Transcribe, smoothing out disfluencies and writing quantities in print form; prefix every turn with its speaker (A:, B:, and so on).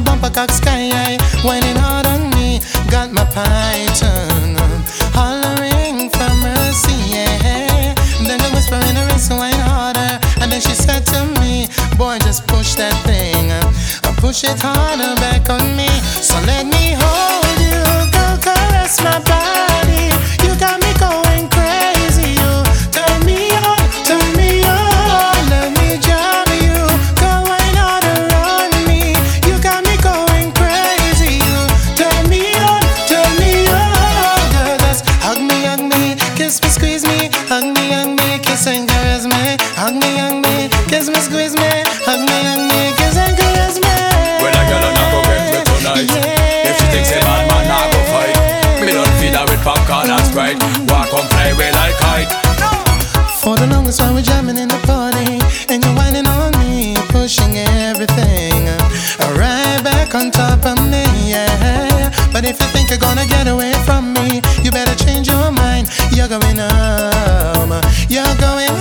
A: bumper cock sky high, whining hard on me. Got my python hollering for mercy, yeah. Then the whisper in her ear, so wine harder. And then she said to me, boy, just push that thing, push it harder back on me. So let me hold you, girl, caress my body. You got me going crazy, you turn me on, turn me on. Let me jam you, girl, wine harder on me. You got me going crazy, you turn me on, turn me on. Girl, just hug me, kiss me, squeeze me, hug me, kiss and caress me. Hug me, kiss me, squeeze me, hug me, kiss and caress me.
B: When a girl not go get me tonight,
A: Yeah.
B: if she thinks a man not go fight, me don't feed her with popcorn and Sprite. Walk on fly away like kite.
A: For the longest while we're jamming in the party, and you're whining on me, pushing everything right back on top of me, yeah. But if you think you're gonna get away from me, you better change your mind. You're going home, you're going